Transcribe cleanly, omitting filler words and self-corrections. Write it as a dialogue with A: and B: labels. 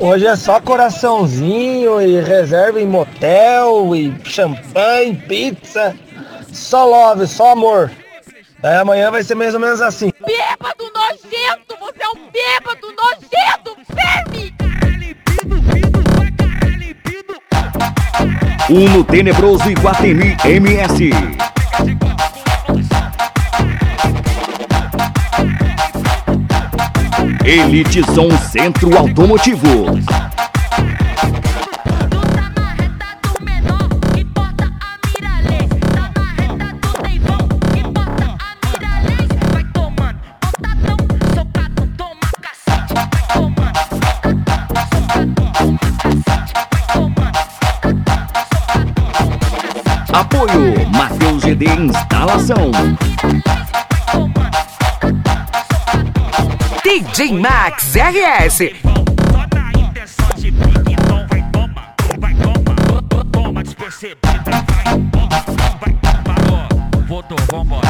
A: Hoje é só coraçãozinho e reserva em motel e champanhe, pizza. Só love, só amor. Daí amanhã vai ser mais ou menos assim.
B: Bêbado nojento! Você é um bêbado nojento! Verme!
C: No tenebroso Iguatemi MS. Elite Som Centro Automotivo. Apoio Matheus GD Instalação.
D: DJ Max RS.
E: Voltou, vambora.